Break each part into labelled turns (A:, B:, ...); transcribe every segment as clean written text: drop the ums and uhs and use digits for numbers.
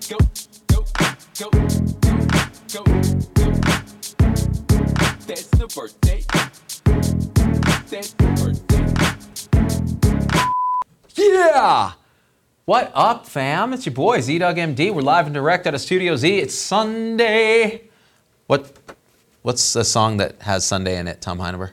A: Go, go, go, go, go. That's the birthday. That's the birthday.
B: Yeah! What up, fam? It's your boy, Z-Dog MD. We're live and direct out of Studio Z. It's Sunday. What's a song that has Sunday in it, Tom Heineber?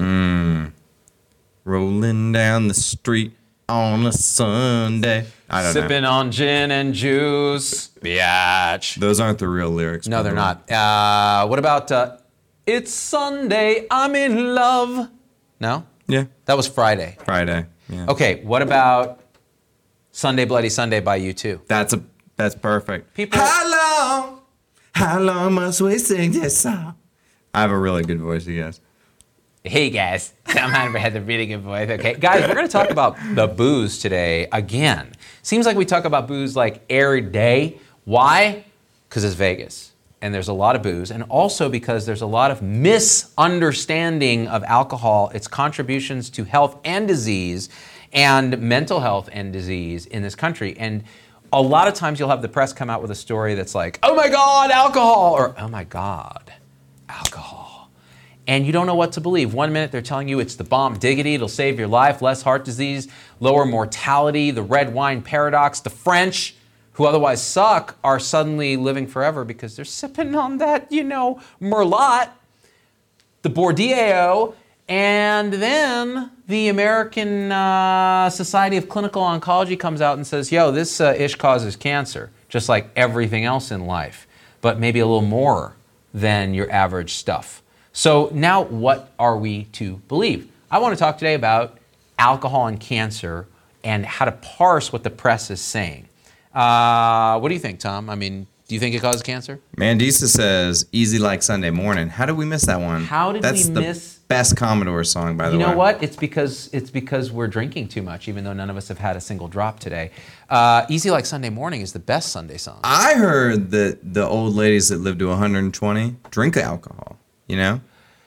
C: Rolling down the street on a Sunday. I don't know.
B: Sipping on gin and juice. Biatch.
C: Those aren't the real lyrics.
B: No,
C: by
B: they're
C: the way.
B: not. What about It's Sunday, I'm in love? No?
C: Yeah,
B: That was Friday.
C: Friday. Yeah.
B: Okay, what about Sunday Bloody Sunday by U2?
C: That's perfect.
B: People-
C: How long must we sing this song? I have a really good voice, you guys.
B: Hey guys, Tom Heineber has a really good voice. Okay, guys, we're going to talk about the booze today again. Seems like we talk about booze like every day. Why? Because it's Vegas and there's a lot of booze, and also because there's a lot of misunderstanding of alcohol, its contributions to health and disease, and mental health and disease in this country. And a lot of times you'll have the press come out with a story that's like, oh my God, alcohol, or oh my God, alcohol. And you don't know what to believe. 1 minute they're telling you it's the bomb diggity, it'll save your life, less heart disease, lower mortality, the red wine paradox. The French, who otherwise suck, are suddenly living forever because they're sipping on that, Merlot, the Bordeaux, and then the American Society of Clinical Oncology comes out and says, yo, this ish causes cancer, just like everything else in life, but maybe a little more than your average stuff. So now what are we to believe? I want to talk today about alcohol and cancer and how to parse what the press is saying. What do you think, Tom? I mean, do you think it causes cancer?
C: Mandisa says, easy like Sunday morning. How did we miss that one?
B: How did
C: That's
B: we
C: the
B: miss-
C: best Commodore song, by the way.
B: You know what? It's because we're drinking too much, even though none of us have had a single drop today. Easy Like Sunday Morning is the best Sunday song.
C: I heard that the old ladies that live to 120 drink alcohol, you know?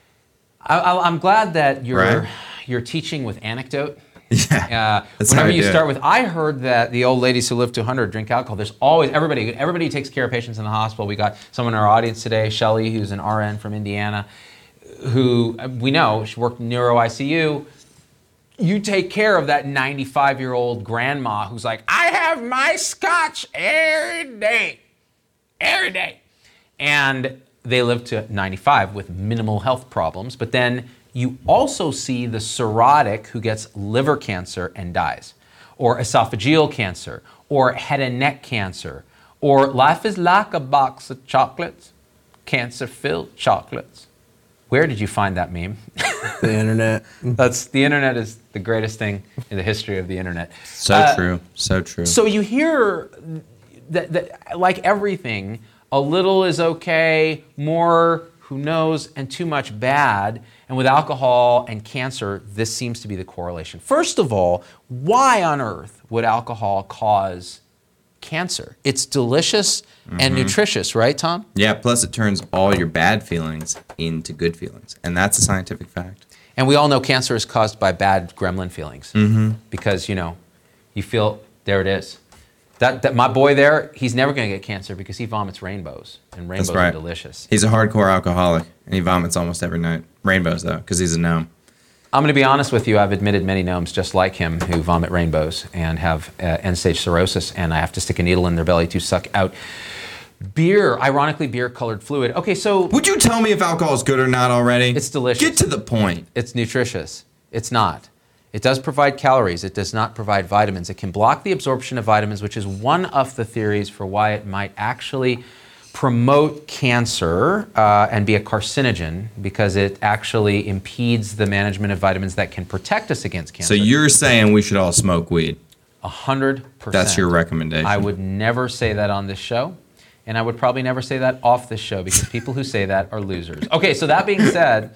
B: I'm glad that
C: Right.
B: you're teaching with anecdote.
C: Yeah. That's how
B: Whenever
C: I
B: you
C: do it.
B: start with, I heard that the old ladies who live to 100 drink alcohol. There's always everybody who takes care of patients in the hospital. We got someone in our audience today, Shelly, who's an RN from Indiana, who we know she worked in neuro ICU. You take care of that 95-year-old grandma who's like, I have my scotch every day, and they live to 95 with minimal health problems. But then you also see the cirrhotic who gets liver cancer and dies, or esophageal cancer, or head and neck cancer, or life is like a box of chocolates, cancer-filled chocolates. Where did you find that meme?
D: The internet.
B: The internet is the greatest thing in the history of the internet.
C: So true. So true.
B: So you hear that like everything, a little is okay, more, who knows, and too much bad. And with alcohol and cancer, this seems to be the correlation. First of all, why on earth would alcohol cause cancer? It's delicious and nutritious, right, Tom?
C: Yeah, plus it turns all your bad feelings into good feelings. And that's a scientific fact.
B: And we all know cancer is caused by bad gremlin feelings. Because, you feel, there it is. That my boy there, he's never going to get cancer because he vomits rainbows. And rainbows
C: That's right.
B: are delicious.
C: He's a hardcore alcoholic, and he vomits almost every night. Rainbows, though, because he's a gnome.
B: I'm going to be honest with you. I've admitted many gnomes just like him who vomit rainbows and have end-stage cirrhosis, and I have to stick a needle in their belly to suck out beer, ironically beer-colored fluid. Okay, so
C: Would you tell me if alcohol is good or not already?
B: It's delicious.
C: Get to the point.
B: it's nutritious. It's not. It does provide calories. It does not provide vitamins. It can block the absorption of vitamins, which is one of the theories for why it might actually promote cancer and be a carcinogen, because it actually impedes the management of vitamins that can protect us against cancer.
C: So you're saying we should all smoke weed?
B: 100%.
C: That's your recommendation.
B: I would never say that on this show, and I would probably never say that off this show, because people who say that are losers. Okay, so that being said,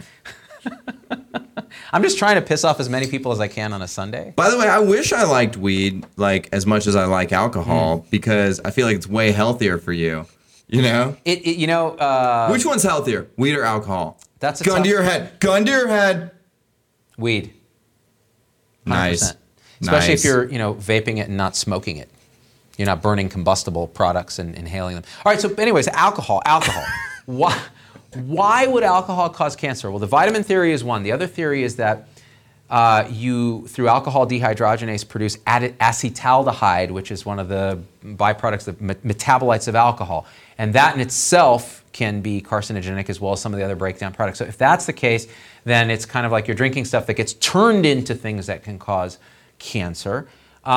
B: I'm just trying to piss off as many people as I can on a Sunday.
C: By the way, I wish I liked weed like as much as I like alcohol because I feel like it's way healthier for you. You know? Which one's healthier, weed or alcohol?
B: That's a
C: gun
B: tough-
C: to your head. Gun to your head.
B: Weed. 100%.
C: Nice.
B: Especially
C: Nice.
B: if you're, vaping it and not smoking it. You're not burning combustible products and inhaling them. All right, so anyways, alcohol. Why would alcohol cause cancer? Well, the vitamin theory is one. The other theory is that you, through alcohol dehydrogenase, produce acetaldehyde, which is one of the byproducts, the metabolites of alcohol. And that in itself can be carcinogenic as well as some of the other breakdown products. So if that's the case, then it's kind of like you're drinking stuff that gets turned into things that can cause cancer.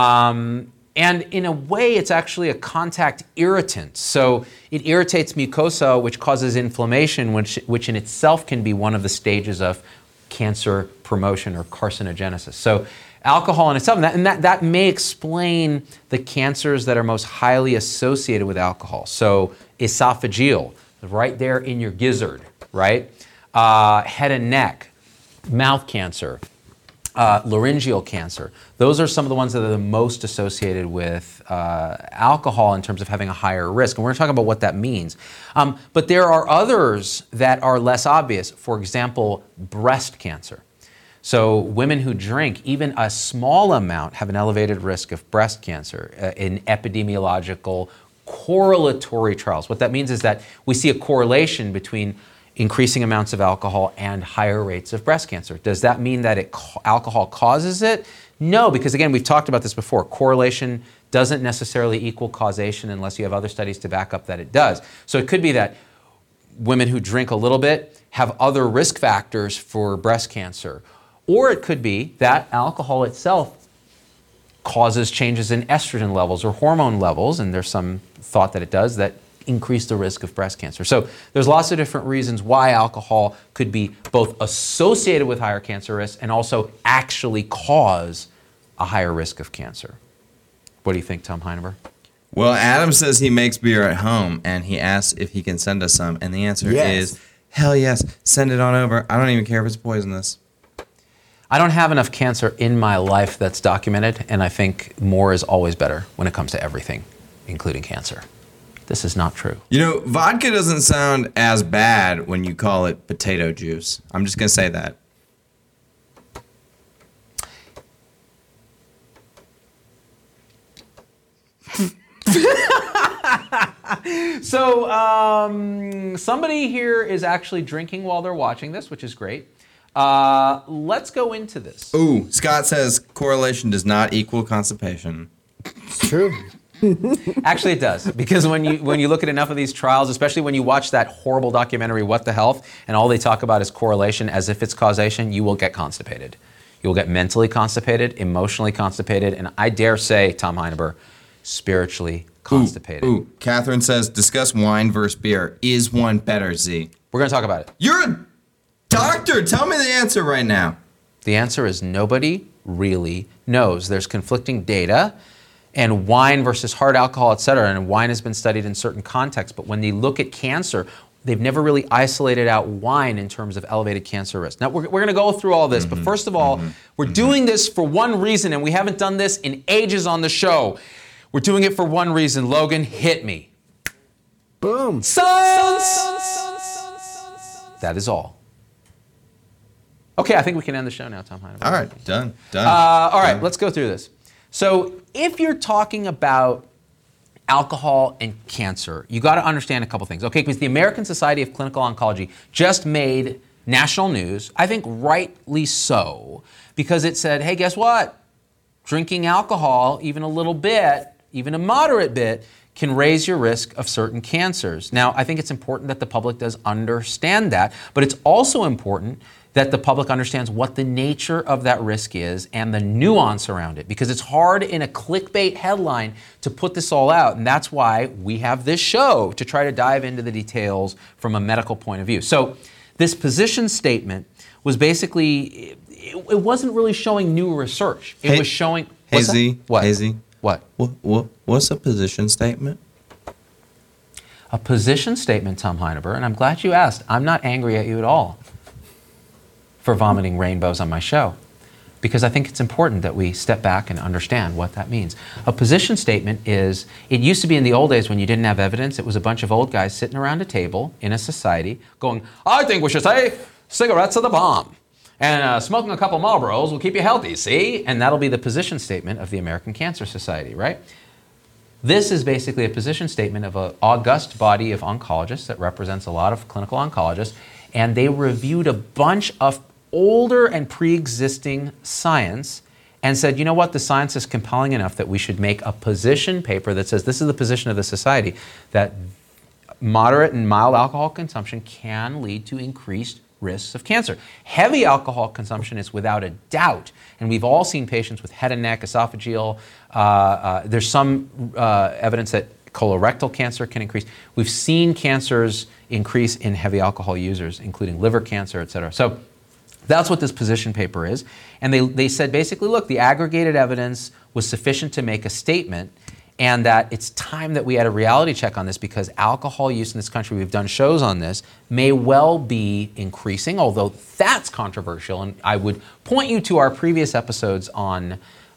B: And in a way, it's actually a contact irritant. So it irritates mucosa, which causes inflammation, which in itself can be one of the stages of cancer promotion or carcinogenesis. So alcohol in itself, and that may explain the cancers that are most highly associated with alcohol. So esophageal, right there in your gizzard, right? Head and neck, mouth cancer, laryngeal cancer. Those are some of the ones that are the most associated with alcohol in terms of having a higher risk. And we're going to talk about what that means. But there are others that are less obvious. For example, breast cancer. So women who drink even a small amount have an elevated risk of breast cancer in epidemiological correlatory trials. What that means is that we see a correlation between increasing amounts of alcohol and higher rates of breast cancer. Does that mean that alcohol causes it? No, because again, we've talked about this before. Correlation doesn't necessarily equal causation unless you have other studies to back up that it does. So it could be that women who drink a little bit have other risk factors for breast cancer. Or it could be that alcohol itself causes changes in estrogen levels or hormone levels, and there's some thought that it does, that increase the risk of breast cancer. So there's lots of different reasons why alcohol could be both associated with higher cancer risk and also actually cause a higher risk of cancer. What do you think, Tom Heineber?
C: Well, Adam says he makes beer at home, and he asks if he can send us some, and the answer is, hell yes, send it on over. I don't even care if it's poisonous.
B: I don't have enough cancer in my life that's documented, and I think more is always better when it comes to everything, including cancer. This is not true.
C: You know, vodka doesn't sound as bad when you call it potato juice. I'm just going to say that.
B: So somebody here is actually drinking while they're watching this, which is great. Let's go into this.
C: Ooh, Scott says correlation does not equal constipation.
D: It's true.
B: Actually, it does, because when you look at enough of these trials, especially when you watch that horrible documentary, What the Health, and all they talk about is correlation as if it's causation, you will get constipated. You will get mentally constipated, emotionally constipated, and I dare say, Tom Heineber, spiritually constipated.
C: Ooh, Catherine says, discuss wine versus beer. Is one better, Z?
B: We're going to talk about it.
C: You're a doctor. Tell me the answer right now.
B: The answer is nobody really knows. There's conflicting data. And wine versus hard alcohol, et cetera. And wine has been studied in certain contexts. But when they look at cancer, they've never really isolated out wine in terms of elevated cancer risk. Now, we're going to go through all this. But first of all, we're doing this for one reason. And we haven't done this in ages on the show. We're doing it for one reason. Logan, hit me.
D: Boom.
B: Science! That is all. Okay, I think we can end the show now, Tom Heinemann.
C: All right, done.
B: All right, let's go through this. So if you're talking about alcohol and cancer, you got to understand a couple things. Okay, because the American Society of Clinical Oncology just made national news, I think rightly so, because it said, hey, guess what? Drinking alcohol, even a little bit, even a moderate bit, can raise your risk of certain cancers. Now, I think it's important that the public does understand that, but it's also important that the public understands what the nature of that risk is and the nuance around it, because it's hard in a clickbait headline to put this all out, and that's why we have this show, to try to dive into the details from a medical point of view. So this position statement was basically, it wasn't really showing new research. It was showing...
C: Hazy.
B: What?
C: Hazy.
B: What?
C: What's a position statement?
B: A position statement, Tom Heineber, and I'm glad you asked. I'm not angry at you at all for vomiting rainbows on my show, because I think it's important that we step back and understand what that means. A position statement is, it used to be in the old days when you didn't have evidence, it was a bunch of old guys sitting around a table in a society going, I think we should say cigarettes are the bomb. And smoking a couple Marlboros will keep you healthy, see? And that'll be the position statement of the American Cancer Society, right? This is basically a position statement of an august body of oncologists that represents a lot of clinical oncologists, and they reviewed a bunch of older and pre-existing science and said, you know what, the science is compelling enough that we should make a position paper that says this is the position of the society, that moderate and mild alcohol consumption can lead to increased risks of cancer. Heavy alcohol consumption is without a doubt, and we've all seen patients with head and neck, esophageal, there's some evidence that colorectal cancer can increase. We've seen cancers increase in heavy alcohol users, including liver cancer, et cetera. So that's what this position paper is. And they said basically, look, the aggregated evidence was sufficient to make a statement, and that it's time that we had a reality check on this, because alcohol use in this country, we've done shows on this, may well be increasing, although that's controversial. And I would point you to our previous episodes on,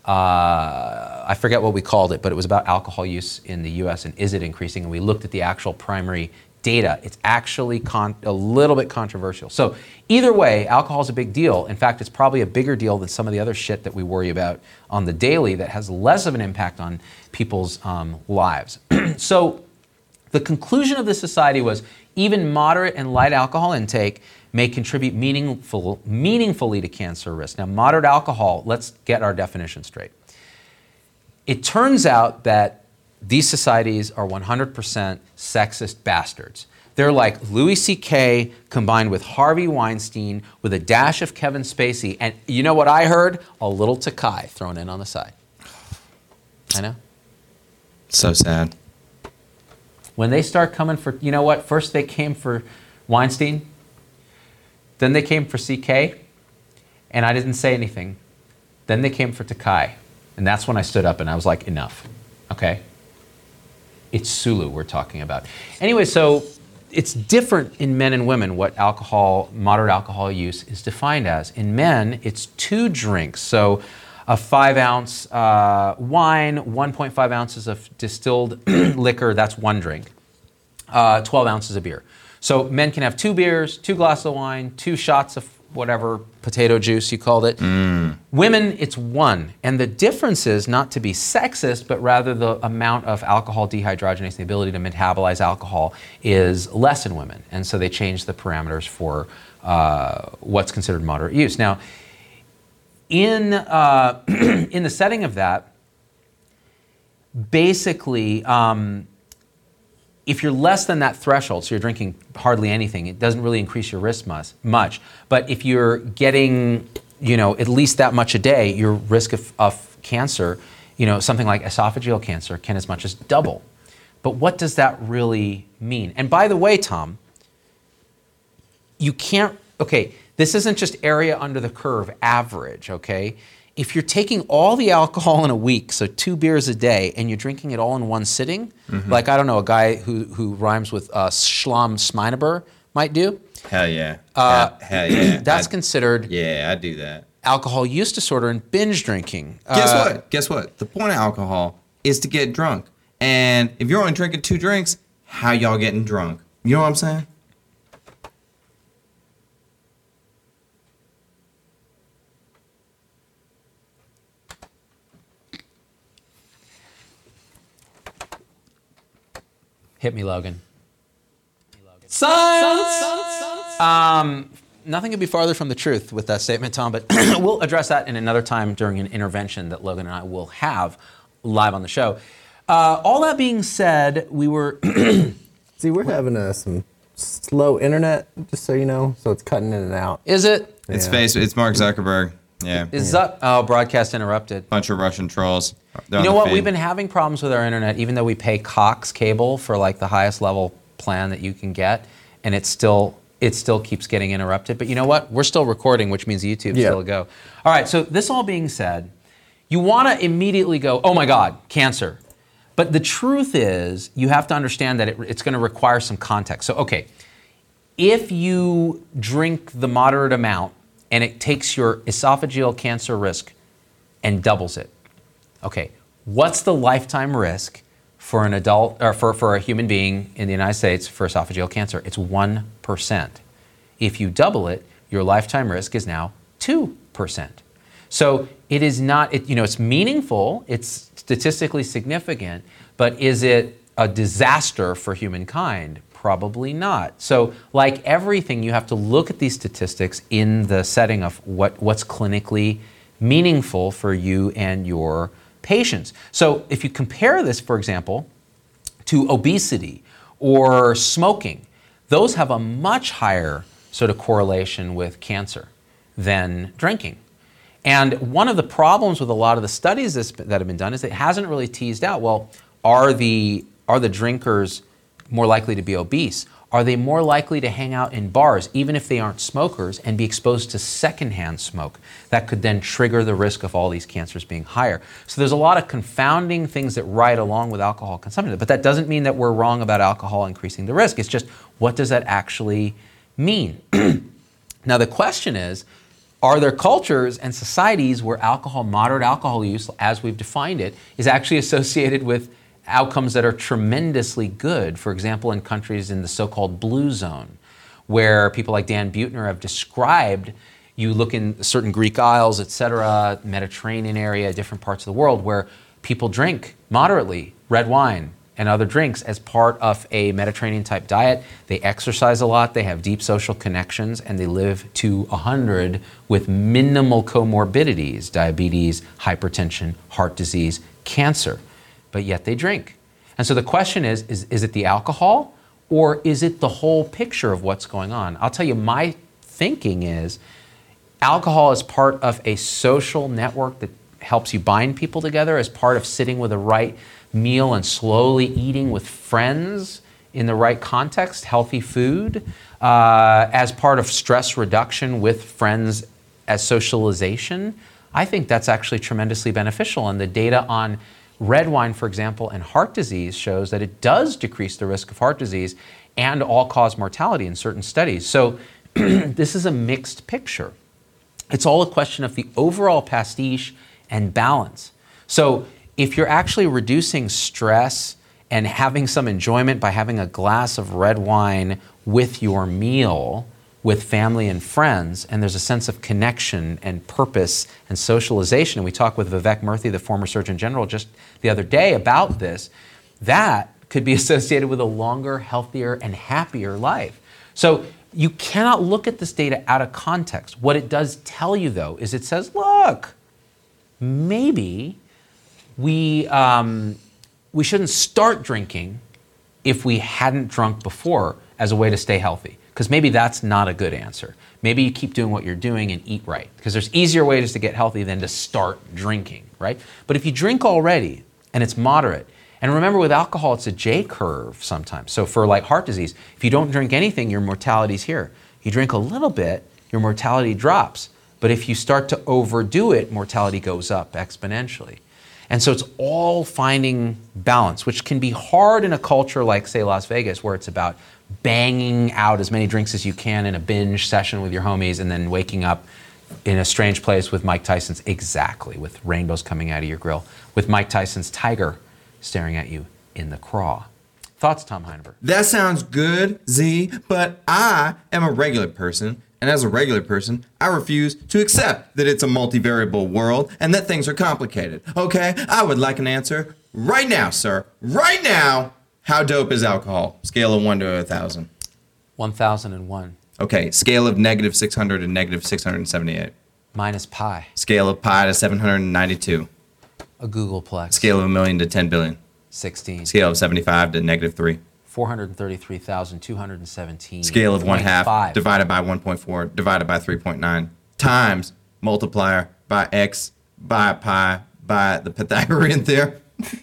B: I forget what we called it, but it was about alcohol use in the US and is it increasing? And we looked at the actual primary data. It's actually a little bit controversial. So either way, alcohol is a big deal. In fact, it's probably a bigger deal than some of the other shit that we worry about on the daily that has less of an impact on people's lives. So the conclusion of this society was even moderate and light alcohol intake may contribute meaningfully to cancer risk. Now, moderate alcohol, let's get our definition straight. It turns out that these societies are 100% sexist bastards. They're like Louis C.K. combined with Harvey Weinstein with a dash of Kevin Spacey. And you know what I heard? A little Takai thrown in on the side. I know.
C: So sad.
B: When they start coming for, you know what? First they came for Weinstein. Then they came for C.K. And I didn't say anything. Then they came for Takai. And that's when I stood up and I was like, enough. Okay? It's Sulu we're talking about. Anyway, so it's different in men and women what moderate alcohol use is defined as. In men, it's 2 drinks. So a 5-ounce wine, 1.5 ounces of distilled liquor, that's 1 drink. 12 ounces of beer. So men can have 2 beers, 2 glasses of wine, 2 shots of whatever potato juice you called it. Women, it's 1. And the difference is not to be sexist, but rather the amount of alcohol dehydrogenase, the ability to metabolize alcohol, is less in women. And so they changed the parameters for what's considered moderate use. Now, in the setting of that, basically, if you're less than that threshold, so you're drinking hardly anything, it doesn't really increase your risk much. But if you're getting, at least that much a day, your risk of cancer, something like esophageal cancer can as much as double. But what does that really mean? And by the way, Tom, this isn't just area under the curve average, okay? If you're taking all the alcohol in a week, so 2 beers a day, and you're drinking it all in one sitting, like, I don't know, a guy who rhymes with Schlam Schmeineber might do.
C: Hell yeah. Hell yeah.
B: That's considered
C: I do that.
B: Alcohol use disorder and binge drinking.
C: Guess what? The point of alcohol is to get drunk. And if you're only drinking 2 drinks, how y'all getting drunk? You know what I'm saying?
B: Hit me, Logan. Science! Nothing could be farther from the truth with that statement, Tom, but we'll address that in another time during an intervention that Logan and I will have live on the show. All that being said, we were...
D: See, we're having some slow internet, just so you know, so it's cutting in and out.
B: Is it?
C: It's Facebook. It's Mark Zuckerberg. Yeah.
B: Broadcast interrupted.
C: Bunch of Russian trolls.
B: You know what? We've been having problems with our internet, even though we pay Cox cable for like the highest level plan that you can get, and it still keeps getting interrupted. But you know what? We're still recording, which means YouTube's still a go. All right. So this all being said, you want to immediately go, oh my God, cancer. But the truth is, you have to understand that it's going to require some context. So, okay, if you drink the moderate amount and it takes your esophageal cancer risk and doubles it, okay, what's the lifetime risk for an adult or for a human being in the United States for esophageal cancer? It's 1%. If you double it, your lifetime risk is now 2%. So it is not, it's meaningful, it's statistically significant, But is it a disaster for humankind? Probably not. So like everything, you have to look at these statistics in the setting of what's clinically meaningful for you and your patients. So if you compare this, for example, to obesity or smoking, those have a much higher sort of correlation with cancer than drinking. And one of the problems with a lot of the studies that have been done is it hasn't really teased out, well, are the drinkers more likely to be obese? Are they more likely to hang out in bars, even if they aren't smokers, and be exposed to secondhand smoke? That could then trigger the risk of all these cancers being higher. So there's a lot of confounding things that ride along with alcohol consumption. But that doesn't mean that we're wrong about alcohol increasing the risk. It's just, what does that actually mean? Now the question is, are there cultures and societies where moderate alcohol use, as we've defined it, is actually associated with outcomes that are tremendously good? For example, in countries in the so-called blue zone, where people like Dan Buettner have described, you look in certain Greek Isles, etc., Mediterranean area, different parts of the world, where people drink moderately red wine and other drinks as part of a Mediterranean type diet. They exercise a lot, they have deep social connections, and they live to 100 with minimal comorbidities, diabetes, hypertension, heart disease, cancer. But yet they drink. And so the question is it the alcohol, or is it the whole picture of what's going on? I'll tell you, my thinking is alcohol is part of a social network that helps you bind people together, as part of sitting with the right meal and slowly eating with friends in the right context, healthy food, as part of stress reduction with friends as socialization. I think that's actually tremendously beneficial. And the data on red wine, for example, and heart disease shows that it does decrease the risk of heart disease and all-cause mortality in certain studies. So this is a mixed picture. It's all a question of the overall pastiche and balance. So if you're actually reducing stress and having some enjoyment by having a glass of red wine with your meal, with family and friends, and there's a sense of connection and purpose and socialization, and we talked with Vivek Murthy, the former Surgeon General, just the other day about this, that could be associated with a longer, healthier, and happier life. So you cannot look at this data out of context. What it does tell you, though, is it says, look, maybe we shouldn't start drinking if we hadn't drunk before as a way to stay healthy. Because maybe that's not a good answer. Maybe you keep doing what you're doing and eat right. Because there's easier ways to get healthy than to start drinking, right? But if you drink already and it's moderate, and remember with alcohol, it's a J curve sometimes. So for like heart disease, if you don't drink anything, your mortality's here. You drink a little bit, your mortality drops. But if you start to overdo it, mortality goes up exponentially. And so it's all finding balance, which can be hard in a culture like, say, Las Vegas, where it's about banging out as many drinks as you can in a binge session with your homies and then waking up in a strange place with Mike Tyson's, exactly, with rainbows coming out of your grill, with Mike Tyson's tiger staring at you in the craw. Thoughts, Tom Heineberg?
C: That sounds good, Z, but I am a regular person. And as a regular person, I refuse to accept that it's a multivariable world and that things are complicated. Okay, I would like an answer right now, sir. Right now. How dope is alcohol? Scale of 1 to 1,000.
B: 1,001.
C: Okay, scale of -600 to -678.
B: Minus pi.
C: Scale of pi to 792.
B: A Googleplex.
C: Scale of 1,000,000 to 10 billion.
B: 16.
C: Scale of 75 to -3.
B: 433,217.
C: Scale of 1/2 divided by 1.4 divided by 3.9 times multiplier by x by pi by the Pythagorean theorem.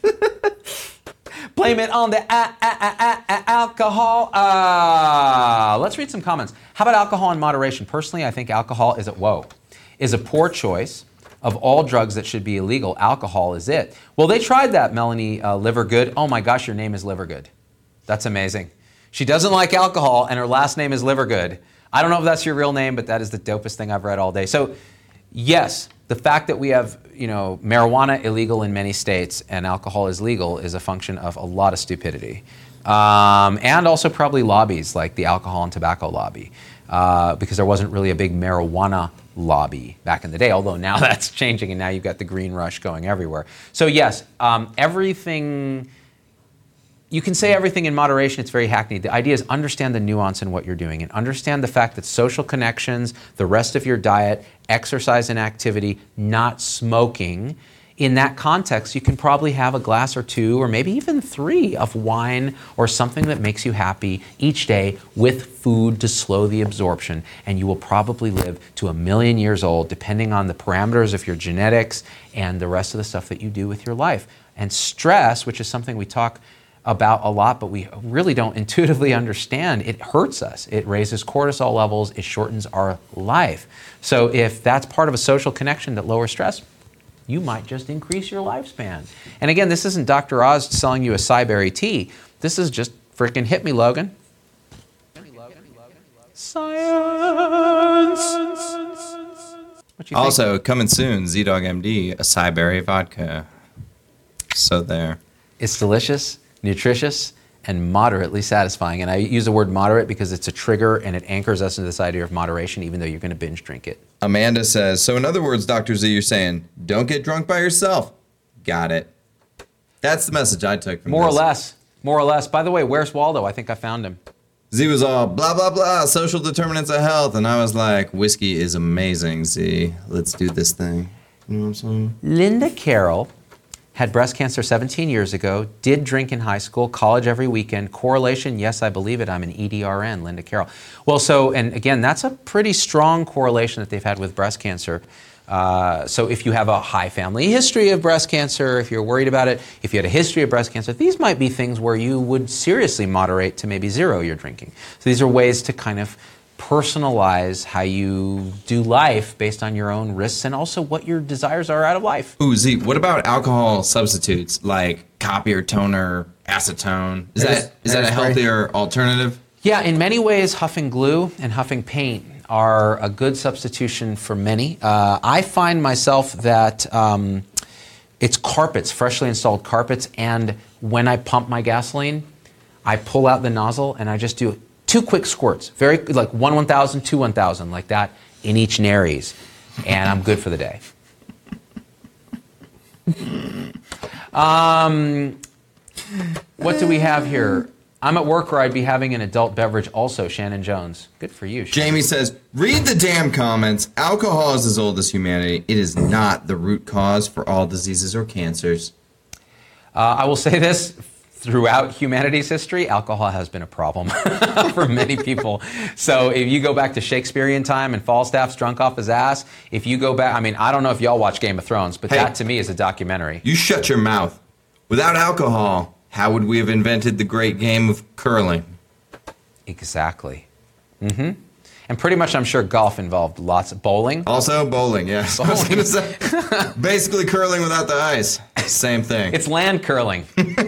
B: Blame it on the alcohol. Let's read some comments. How about alcohol in moderation? Personally, I think alcohol is a poor choice. Of all drugs that should be illegal, alcohol is it. Well, they tried that, Melanie Livergood. Oh my gosh, your name is Livergood. That's amazing. She doesn't like alcohol, and her last name is Livergood. I don't know if that's your real name, but that is the dopest thing I've read all day. So, yes, the fact that we have, marijuana illegal in many states and alcohol is legal is a function of a lot of stupidity. And also probably lobbies like the alcohol and tobacco lobby, because there wasn't really a big marijuana lobby back in the day, although now that's changing and now you've got the green rush going everywhere. So yes, everything you can say everything in moderation. It's very hackneyed. The idea is understand the nuance in what you're doing and understand the fact that social connections, the rest of your diet, exercise and activity, not smoking. In that context, you can probably have a glass or two or maybe even 3 of wine or something that makes you happy each day with food to slow the absorption. And you will probably live to 1,000,000 years old, depending on the parameters of your genetics and the rest of the stuff that you do with your life. And stress, which is something we talk about a lot, but we really don't intuitively understand, it hurts us. It raises cortisol levels, it shortens our life. So if that's part of a social connection that lowers stress, you might just increase your lifespan. And again, this isn't Dr. Oz selling you a Cyberry tea. This is just freaking hit me, Logan. Science. What you think?
C: Also, coming soon, Z-Dog MD, a Cyberry vodka. So there.
B: It's delicious, nutritious, and moderately satisfying. And I use the word moderate because it's a trigger and it anchors us into this idea of moderation, even though you're going to binge drink it.
C: Amanda says, so in other words, Dr. Z, you're saying, don't get drunk by yourself. Got it. That's the message I took from
B: More or
C: this.
B: less. More or less. By the way, where's Waldo? I think I found him.
C: Z was all blah, blah, blah, social determinants of health. And I was like, whiskey is amazing, Z. Let's do this thing. You know what I'm saying?
B: Linda Carroll had breast cancer 17 years ago, did drink in high school, college every weekend. Correlation, yes, I believe it. I'm an EDRN, Linda Carroll. Well, so, and again, that's a pretty strong correlation that they've had with breast cancer. So if you have a high family history of breast cancer, if you're worried about it, if you had a history of breast cancer, these might be things where you would seriously moderate to maybe 0 your drinking. So these are ways to kind of personalize how you do life based on your own risks and also what your desires are out of life.
C: Ooh, Z, what about alcohol substitutes like copier, toner, acetone? Is that a
D: Hairspray.
C: healthier alternative?
B: Yeah, in many ways, huffing glue and huffing paint are a good substitution for many. I find myself that it's carpets, freshly installed carpets, and when I pump my gasoline, I pull out the nozzle and I just do 2 quick squirts, very like 1 1,000, 2 1,000, like that in each nares, and I'm good for the day. What do we have here? I'm at work where I'd be having an adult beverage also, Shannon Jones. Good for you, Shannon.
C: Jamie says, read the damn comments. Alcohol is as old as humanity. It is not the root cause for all diseases or cancers.
B: I will say this. Throughout humanity's history, alcohol has been a problem for many people. So if you go back to Shakespearean time and Falstaff's drunk off his ass, if you go back, I mean, I don't know if y'all watch Game of Thrones, but
C: Hey.
B: that to me is a documentary.
C: You shut your mouth. Without alcohol, how would we have invented the great game of curling?
B: Exactly. And pretty much I'm sure golf involved lots of bowling.
C: Also, bowling, yes. I was going to say, basically curling without the ice. Same thing.
B: It's land curling.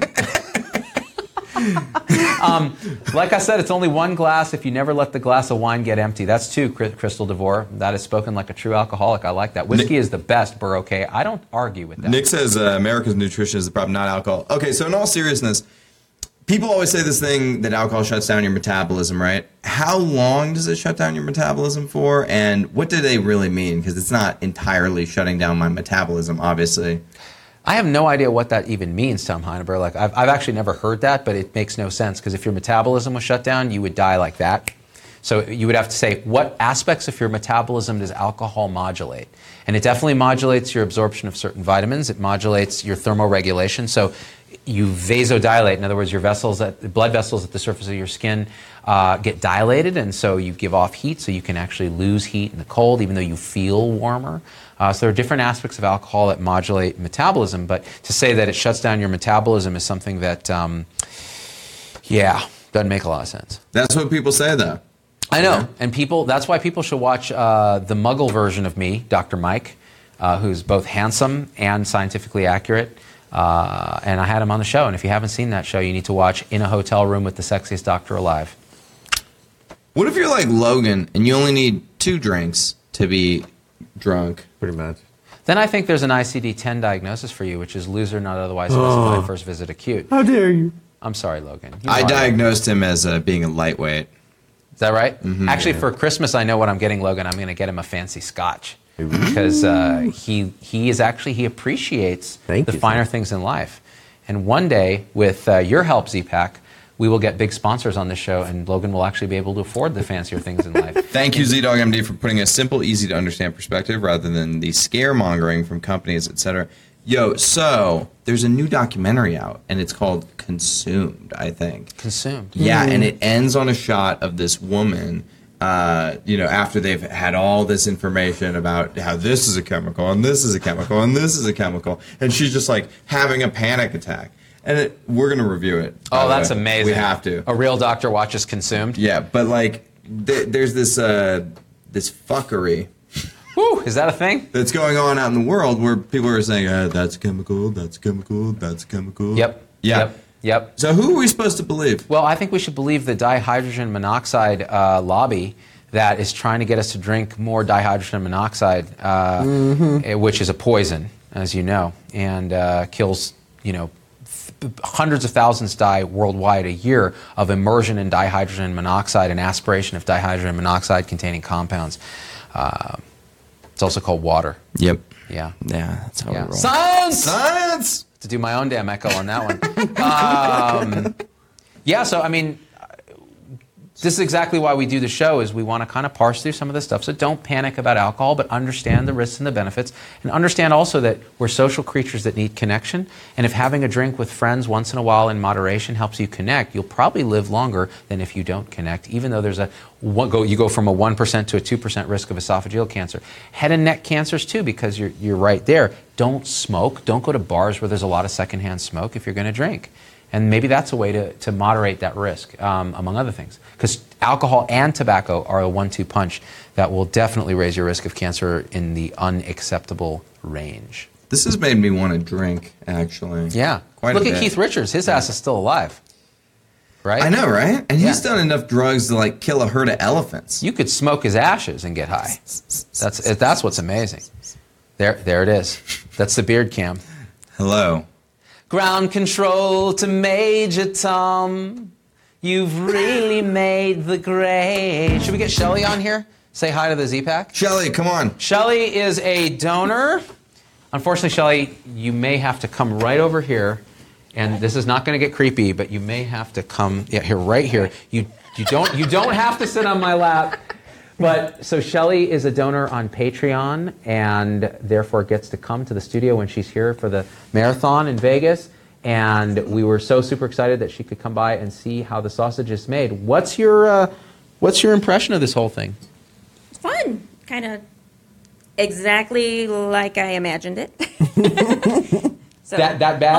B: Like I said, it's only 1 glass if you never let the glass of wine get empty. That's 2, Crystal DeVore. That is spoken like a true alcoholic. I like that. Whiskey is the best, Burrow K. I don't argue with that.
C: Nick says America's nutrition is the problem, not alcohol. Okay, so in all seriousness, people always say this thing that alcohol shuts down your metabolism, right? How long does it shut down your metabolism for? And what do they really mean? Because it's not entirely shutting down my metabolism, obviously.
B: I have no idea what that even means, Tom Heineberg. Like, I've actually never heard that, but it makes no sense because if your metabolism was shut down, you would die like that. So you would have to say, what aspects of your metabolism does alcohol modulate? And it definitely modulates your absorption of certain vitamins. It modulates your thermoregulation. So you vasodilate. In other words, your blood vessels at the surface of your skin get dilated, and so you give off heat, so you can actually lose heat in the cold, even though you feel warmer. So there are different aspects of alcohol that modulate metabolism, but to say that it shuts down your metabolism is something that, doesn't make a lot of sense.
C: That's what people say, though.
B: I know, and that's why people should watch the Muggle version of me, Dr. Mike, who's both handsome and scientifically accurate. And I had him on the show, and if you haven't seen that show, you need to watch In a Hotel Room with the Sexiest Doctor Alive.
C: What if you're like Logan and you only need 2 drinks to be drunk?
D: Pretty much.
B: Then I think there's an ICD-10 diagnosis for you, which is loser not otherwise specified first visit acute.
D: How dare you?
B: I'm sorry, Logan. You know
C: I
B: am.
C: diagnosed him as being a lightweight.
B: Is that right? Actually, for Christmas, I know what I'm getting Logan. I'm going to get him a fancy scotch. Because he appreciates
D: Thank
B: the
D: you,
B: finer
D: sir.
B: things in life. And one day, with your help, Z-Pack, we will get big sponsors on this show, and Logan will actually be able to afford the fancier things in life.
C: Thank you, ZDoggMD, for putting a simple, easy to understand perspective rather than the scaremongering from companies, etc. Yo, so there's a new documentary out, and it's called Consumed, I think.
B: Consumed.
C: Yeah, and it ends on a shot of this woman, after they've had all this information about how this is a chemical, and this is a chemical, and this is a chemical, and she's just like having a panic attack. And we're going to review it.
B: Oh, that's amazing.
C: We have to.
B: A real doctor watches Consumed?
C: Yeah, but like, there's this fuckery.
B: Woo, is that a thing?
C: That's going on out in the world where people are saying, that's a chemical, that's a chemical, that's a chemical.
B: Yep.
C: Yeah.
B: Yep.
C: So who are we supposed to believe?
B: Well, I think we should believe the dihydrogen monoxide lobby that is trying to get us to drink more dihydrogen monoxide, which is a poison, as you know, and kills, hundreds of thousands die worldwide a year of immersion in dihydrogen monoxide and aspiration of dihydrogen monoxide containing compounds. It's also called water.
C: Yep.
B: Yeah.
C: Yeah, that's how we roll.
B: Science! To do my own damn echo on that one. So I mean, this is exactly why we do the show, is we want to kind of parse through some of this stuff. So don't panic about alcohol, but understand the risks and the benefits. And understand also that we're social creatures that need connection. And if having a drink with friends once in a while in moderation helps you connect, you'll probably live longer than if you don't connect, even though there's you go from a 1% to a 2% risk of esophageal cancer. Head and neck cancers too, because you're right there. Don't smoke. Don't go to bars where there's a lot of secondhand smoke if you're going to drink. And maybe that's a way to moderate that risk, among other things. Because alcohol and tobacco are a 1-2 punch that will definitely raise your risk of cancer in the unacceptable range.
C: This has made me want to drink, actually.
B: Yeah. Look at Keith Richards. His ass is still alive. Right?
C: I know, right? And he's done enough drugs to, like, kill a herd of elephants.
B: You could smoke his ashes and get high. That's what's amazing. There it is. That's the beard cam.
C: Hello.
B: Ground control to Major Tom. You've really made the grade. Should we get Shelly on here? Say hi to the Z-Pack.
C: Shelly, come on.
B: Shelly is a donor. Unfortunately, Shelly, you may have to come right over here. And this is not going to get creepy, but you may have to come right here. You don't have to sit on my lap. But so Shelly is a donor on Patreon and therefore gets to come to the studio when she's here for the marathon in Vegas. And we were so super excited that she could come by and see how the sausage is made. What's your impression of this whole thing?
E: Fun, kind of exactly like I imagined it. So
B: that bad?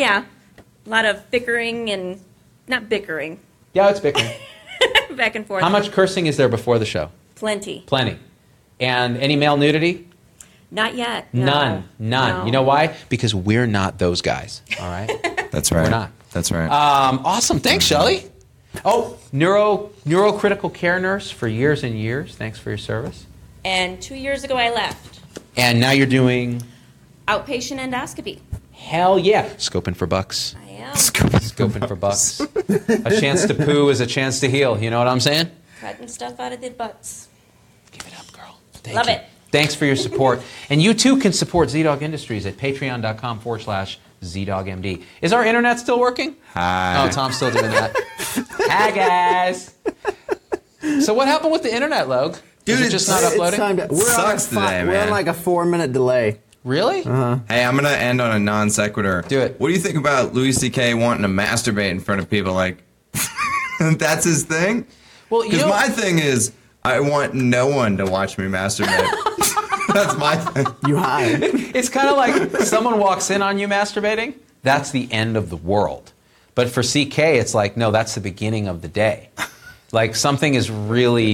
E: A lot of bickering and not bickering.
B: Yeah, it's bickering.
E: Back and forth.
B: How much cursing is there before the show?
E: Plenty.
B: Plenty. And any male nudity?
E: Not yet. No.
B: None.
E: No.
B: You know why? Because we're not those guys. All right?
C: That's right.
B: We're not.
C: That's right.
B: Awesome. Thanks, Shelly. Oh, neurocritical care nurse for years and years. Thanks for your service.
E: And 2 years ago I left.
B: And now you're doing?
E: Outpatient endoscopy.
B: Hell yeah. Scoping for bucks.
E: I am.
B: Scoping for bucks. A chance to poo is a chance to heal. You know what I'm saying?
E: Cutting stuff out of the butts.
B: Give it up, girl.
E: Love
B: you.
E: it.
B: Thanks for your support. And you too can support Z-Dog Industries at patreon.com/ZDogMD. Is our internet still working?
C: Hi.
B: Oh, Tom's still doing that. Hi, guys. So what happened with the internet, Log?
C: Dude,
B: Is it just not uploading?
C: Sucks today,
D: We're
C: man.
D: on like a 4-minute delay.
B: Really?
C: Hey, I'm going to end on a non sequitur.
B: Do it.
C: What do you think about Louis C.K. wanting to masturbate in front of people? Like, that's his thing?
B: Well, you
C: Because
B: know,
C: my thing is, I want no one to watch me masturbate. That's my thing.
D: You hide.
B: it's kind of like someone walks in on you masturbating. That's the end of the world. But for CK, it's like, no, that's the beginning of the day. Like something is really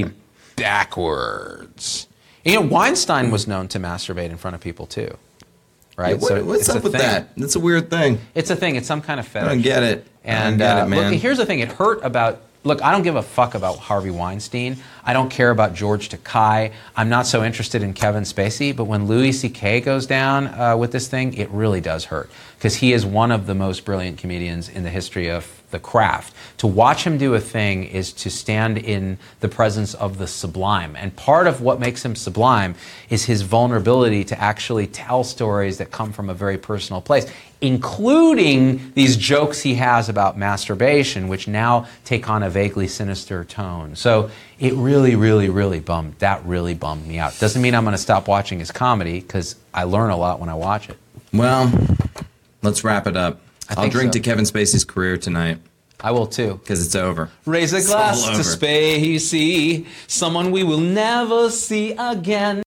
B: backwards. You know, Weinstein was known to masturbate in front of people too, right?
C: Yeah, what's
B: it's
C: up
B: a
C: with
B: thing.
C: that? That's a weird thing.
B: It's a thing. It's some kind of fetish.
C: I don't get it.
B: And
C: I don't get it, man.
B: look, here's the thing. It hurt about. Look, I don't give a fuck about Harvey Weinstein. I don't care about George Takei. I'm not so interested in Kevin Spacey. But when Louis C.K. goes down with this thing, it really does hurt. Because he is one of the most brilliant comedians in the history of the craft. To watch him do a thing is to stand in the presence of the sublime. And part of what makes him sublime is his vulnerability to actually tell stories that come from a very personal place, including these jokes he has about masturbation, which now take on a vaguely sinister tone. So it really bummed me out. Doesn't mean I'm going to stop watching his comedy, because I learn a lot when I watch it.
C: Well, let's wrap it up. I'll
B: think
C: drink
B: so.
C: to Kevin Spacey's career tonight,
B: I will too.
C: because it's over.
B: Raise a
C: It's
B: glass
C: all
B: to
C: over.
B: Spacey, someone we will never see again.